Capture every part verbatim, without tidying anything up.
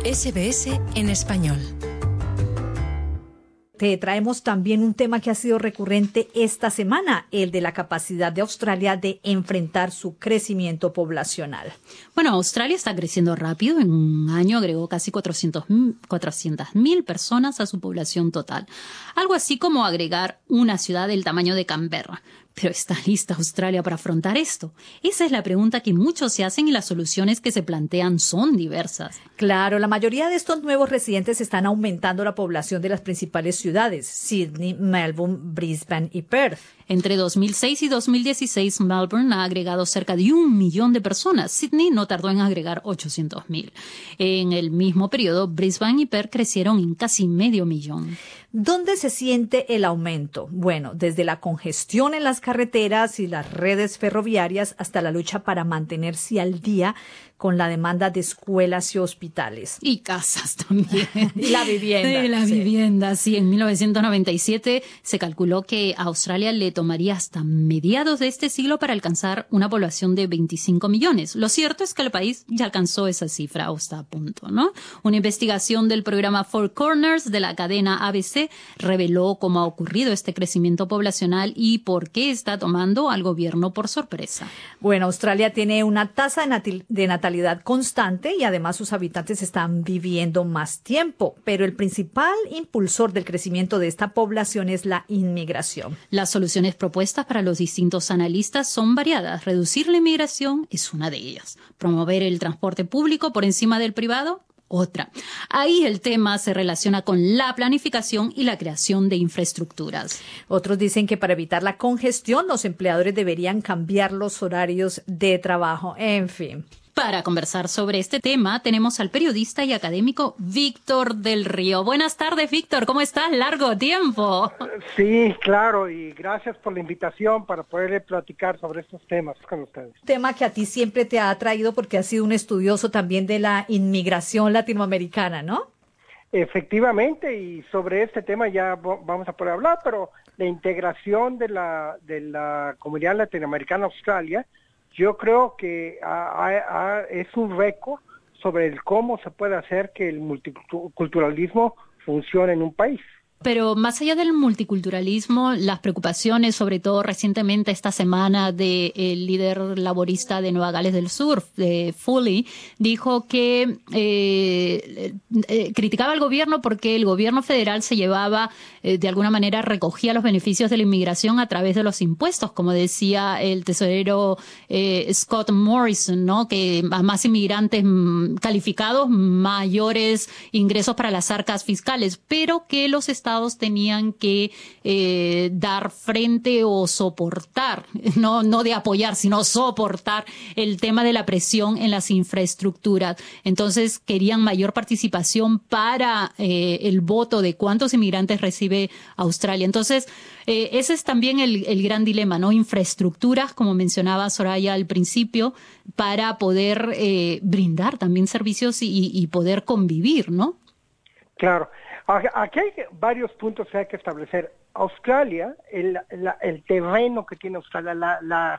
S B S en español. Te traemos también un tema que ha sido recurrente esta semana, el de la capacidad de Australia de enfrentar su crecimiento poblacional. Bueno, Australia está creciendo rápido. En un año agregó casi cuatrocientas mil personas a su población total. Algo así como agregar una ciudad del tamaño de Canberra. ¿Pero está lista Australia para afrontar esto? Esa es la pregunta que muchos se hacen y las soluciones que se plantean son diversas. Claro, la mayoría de estos nuevos residentes están aumentando la población de las principales ciudades, Sydney, Melbourne, Brisbane y Perth. Entre dos mil seis y dos mil dieciséis, Melbourne ha agregado cerca de un millón de personas. Sydney no tardó en agregar ochocientos mil. En el mismo periodo, Brisbane y Perth crecieron en casi medio millón. ¿Dónde se siente el aumento? Bueno, desde la congestión en las carreteras y las redes ferroviarias hasta la lucha para mantenerse al día con la demanda de escuelas y hospitales. Y casas también. Y la vivienda. Sí, la sí. vivienda, sí. En mil novecientos noventa y siete se calculó que a Australia le tomaría hasta mediados de este siglo para alcanzar una población de veinticinco millones. Lo cierto es que el país ya alcanzó esa cifra o está a punto, ¿no? Una investigación del programa Four Corners de la cadena A B C reveló cómo ha ocurrido este crecimiento poblacional y por qué está tomando al gobierno por sorpresa. Bueno, Australia tiene una tasa de, natil- de natalidad constante y además sus habitantes están viviendo más tiempo, pero el principal impulsor del crecimiento de esta población es la inmigración. Las soluciones propuestas para los distintos analistas son variadas. Reducir la inmigración es una de ellas. Promover el transporte público por encima del privado, otra. Ahí el tema se relaciona con la planificación y la creación de infraestructuras. Otros dicen que para evitar la congestión, los empleadores deberían cambiar los horarios de trabajo. En fin. Para conversar sobre este tema, tenemos al periodista y académico Víctor del Río. Buenas tardes, Víctor. ¿Cómo estás? Largo tiempo. Sí, claro, y gracias por la invitación para poder platicar sobre estos temas con ustedes. Tema que a ti siempre te ha atraído porque has sido un estudioso también de la inmigración latinoamericana, ¿no? Efectivamente, y sobre este tema ya vamos a poder hablar, pero la integración de la, de la comunidad latinoamericana a Australia, yo creo que a, a, a, es un récord sobre el cómo se puede hacer que el multiculturalismo funcione en un país. Pero más allá del multiculturalismo, las preocupaciones, sobre todo recientemente esta semana, del líder laborista de Nueva Gales del Sur, de Foley, dijo que eh, eh, criticaba al gobierno porque el gobierno federal se llevaba, eh, de alguna manera, recogía los beneficios de la inmigración a través de los impuestos, como decía el tesorero eh, Scott Morrison, ¿no? Que a más inmigrantes calificados, mayores ingresos para las arcas fiscales, pero que los estados tenían que eh, dar frente o soportar, no, no de apoyar, sino soportar el tema de la presión en las infraestructuras. Entonces querían mayor participación para eh, el voto de cuántos inmigrantes recibe Australia. Entonces eh, ese es también el, el gran dilema, ¿no? Infraestructuras, como mencionaba Soraya al principio, para poder eh, brindar también servicios y, y poder convivir, ¿no? Claro. Aquí hay varios puntos que hay que establecer. Australia, el, la, el terreno que tiene Australia, la, la,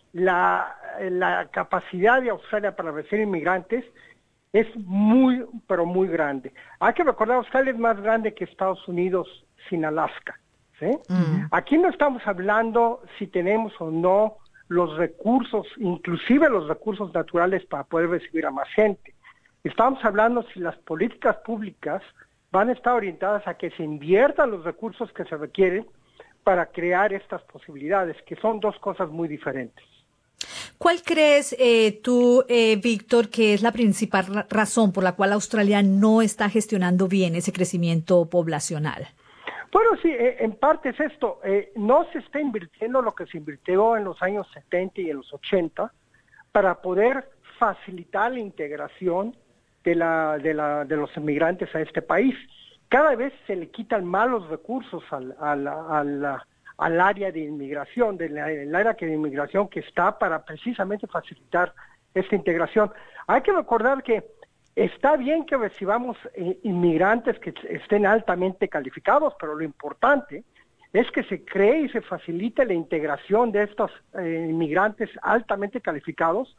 la, la capacidad de Australia para recibir inmigrantes es muy, pero muy grande. Hay que recordar, Australia es más grande que Estados Unidos sin Alaska, ¿sí? Uh-huh. Aquí no estamos hablando si tenemos o no los recursos, inclusive los recursos naturales para poder recibir a más gente. Estamos hablando si las políticas públicas van a estar orientadas a que se inviertan los recursos que se requieren para crear estas posibilidades, que son dos cosas muy diferentes. ¿Cuál crees eh, tú, eh, Víctor, que es la principal ra- razón por la cual Australia no está gestionando bien ese crecimiento poblacional? Bueno, sí, eh, en parte es esto. Eh, no se está invirtiendo lo que se invirtió en los años setenta y en los ochenta para poder facilitar la integración de la, de la, de los inmigrantes a este país. Cada vez se le quitan más los recursos al, al, al, al área de inmigración, del área de inmigración que está para precisamente facilitar esta integración. Hay que recordar que está bien que recibamos eh, inmigrantes que estén altamente calificados, pero lo importante es que se cree y se facilite la integración de estos eh, inmigrantes altamente calificados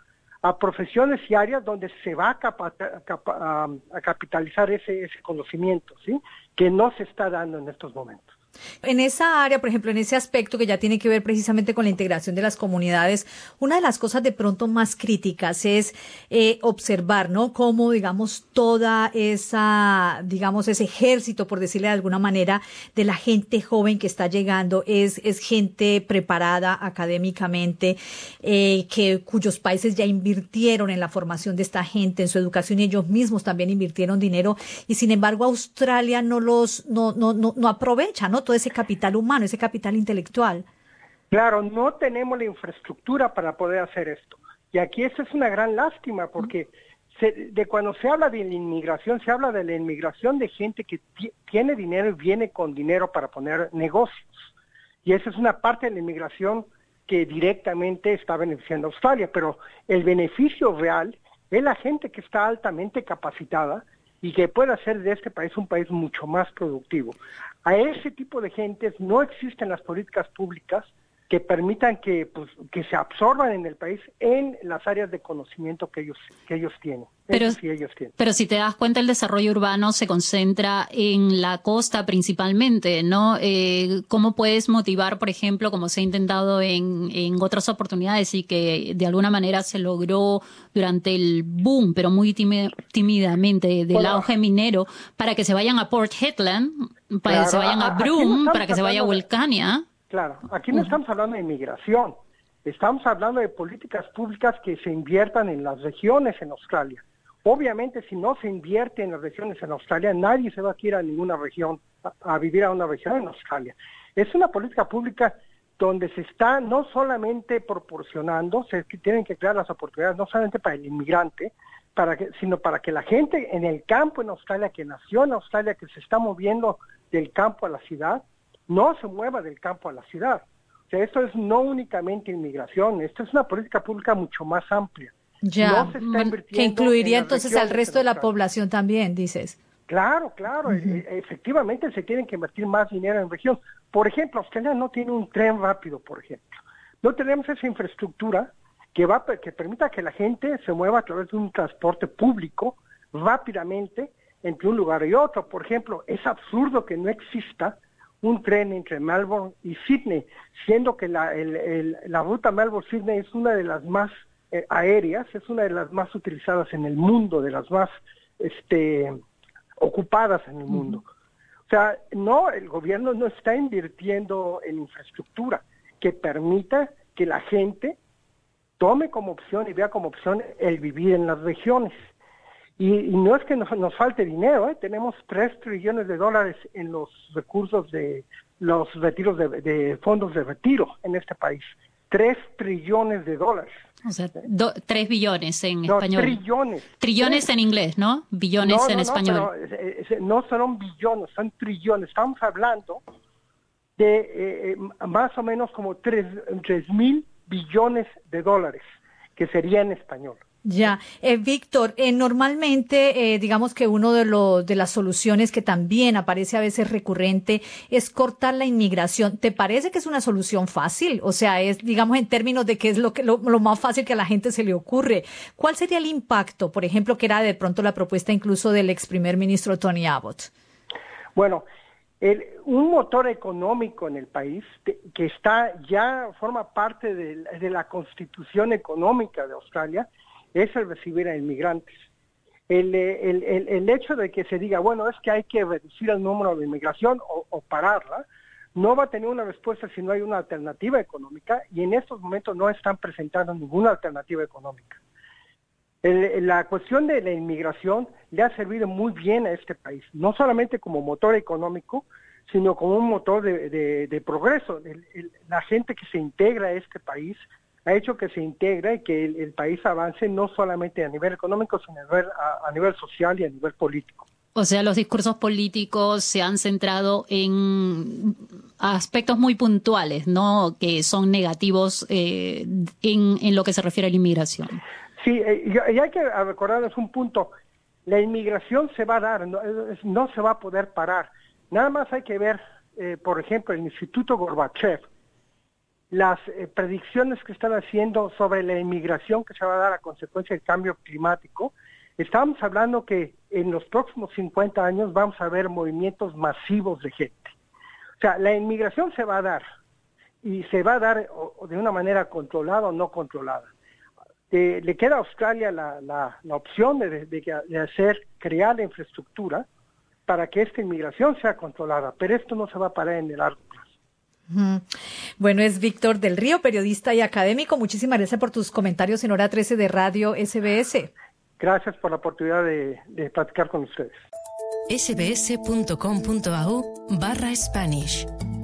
a profesiones y áreas donde se va a, capa, capa, a, a capitalizar ese, ese conocimiento, ¿sí? Que no se está dando en estos momentos. En esa área, por ejemplo, en ese aspecto que ya tiene que ver precisamente con la integración de las comunidades, una de las cosas de pronto más críticas es eh, observar, ¿no? Cómo, digamos, toda esa, digamos, ese ejército, por decirle de alguna manera, de la gente joven que está llegando, es, es gente preparada académicamente, eh, que, cuyos países ya invirtieron en la formación de esta gente, en su educación, y ellos mismos también invirtieron dinero, y sin embargo Australia no los, no, no, no, no aprovecha, ¿no? Todo ese capital humano, ese capital intelectual. Claro, no tenemos la infraestructura para poder hacer esto. Y aquí eso es una gran lástima, porque se, de cuando se habla de la inmigración, se habla de la inmigración de gente que tiene dinero y viene con dinero para poner negocios. Y esa es una parte de la inmigración que directamente está beneficiando a Australia, pero el beneficio real es la gente que está altamente capacitada y que puede hacer de este país un país mucho más productivo. A ese tipo de gentes no existen las políticas públicas que permitan que, pues, que se absorban en el país en las áreas de conocimiento que ellos que ellos tienen. Pero, sí ellos tienen. pero si te das cuenta, el desarrollo urbano se concentra en la costa principalmente, ¿no? Eh, ¿Cómo puedes motivar, por ejemplo, como se ha intentado en, en otras oportunidades y que de alguna manera se logró durante el boom, pero muy tímidamente, del bueno, auge minero, para que se vayan a Port Hedland, para claro, que se vayan a Broome, no para que se vaya a Wilcannia? Claro, aquí no estamos hablando de inmigración, estamos hablando de políticas públicas que se inviertan en las regiones en Australia. Obviamente, si no se invierte en las regiones en Australia, nadie se va a ir a ninguna región, a, a vivir a una región en Australia. Es una política pública donde se está no solamente proporcionando, se tienen que crear las oportunidades no solamente para el inmigrante, para que, sino para que la gente en el campo en Australia, que nació en Australia, que se está moviendo del campo a la ciudad, no se mueva del campo a la ciudad. O sea, esto es no únicamente inmigración, esto es una política pública mucho más amplia. Ya, no se está invirtiendo que incluiría entonces al resto de la población también, dices. Claro, claro, uh-huh. e- efectivamente se tienen que invertir más dinero en región. Por ejemplo, Australia no tiene un tren rápido, por ejemplo. No tenemos esa infraestructura que va que permita que la gente se mueva a través de un transporte público rápidamente entre un lugar y otro. Por ejemplo, es absurdo que no exista un tren entre Melbourne y Sydney, siendo que la, el, el, la ruta Melbourne-Sydney es una de las más eh, aéreas, es una de las más utilizadas en el mundo, de las más este, ocupadas en el mundo. Uh-huh. O sea, no, el gobierno no está invirtiendo en infraestructura que permita que la gente tome como opción y vea como opción el vivir en las regiones. Y, y no es que nos, nos falte dinero, ¿eh? Tenemos tres trillones de dólares en los recursos de los retiros de, de fondos de retiro en este país. Tres trillones de dólares. O sea, do, tres billones en no, español. Trillones. Trillones tres. En inglés, ¿no? Billones no, no, en no, español. Pero, eh, eh, no son billones, son trillones. Estamos hablando de eh, eh, más o menos como tres, tres mil billones de dólares, que sería en español. Ya, eh, Víctor, eh, normalmente eh, digamos que uno de los de las soluciones que también aparece a veces recurrente es cortar la inmigración. ¿Te parece que es una solución fácil? O sea, es digamos en términos de qué es lo que lo, lo más fácil que a la gente se le ocurre. ¿Cuál sería el impacto, por ejemplo, que era de pronto la propuesta incluso del ex primer ministro Tony Abbott? Bueno, el, un motor económico en el país de, que está ya forma parte de, de la Constitución económica de Australia es el recibir a inmigrantes. El, el, el, el hecho de que se diga, bueno, es que hay que reducir el número de inmigración o, o pararla, no va a tener una respuesta si no hay una alternativa económica, y en estos momentos no están presentando ninguna alternativa económica. El, la cuestión de la inmigración le ha servido muy bien a este país, no solamente como motor económico, sino como un motor de, de, de progreso. El, el, la gente que se integra a este país ha hecho que se integre y que el, el país avance no solamente a nivel económico, sino a nivel, a, a nivel social y a nivel político. O sea, los discursos políticos se han centrado en aspectos muy puntuales, ¿no? Que son negativos eh, en, en lo que se refiere a la inmigración. Sí, eh, y, y hay que recordarles un punto. La inmigración se va a dar, no, no se va a poder parar. Nada más hay que ver, eh, por ejemplo, el Instituto Gorbachev, las eh, predicciones que están haciendo sobre la inmigración que se va a dar a consecuencia del cambio climático, estamos hablando que en los próximos cincuenta años vamos a ver movimientos masivos de gente. O sea, la inmigración se va a dar, y se va a dar o, de una manera controlada o no controlada. Eh, le queda a Australia la, la, la opción de, de, de hacer, crear la infraestructura para que esta inmigración sea controlada, pero esto no se va a parar en el largo plazo. Mm. Bueno, es Víctor del Río, periodista y académico. Muchísimas gracias por tus comentarios en Hora trece de Radio S B S. Gracias por la oportunidad de, de platicar con ustedes. sbs.com.au barra Spanish